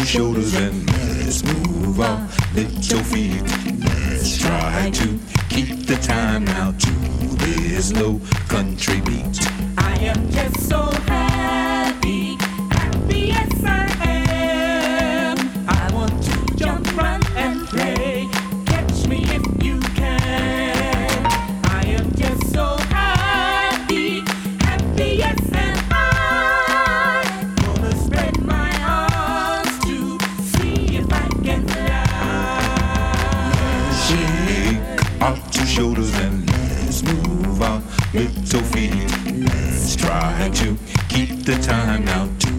your shoulders and let's move on. Lift your feet. Let's try to keep the time now to this low country beat. I am just so happy, happy as I am. I want to jump, run and play. Catch me if you can. I am just so happy, happy as I. Gonna spread my arms to see if I can fly. Shake off your shoulders and let's move on. Lift your feet. Let's try to keep the time now to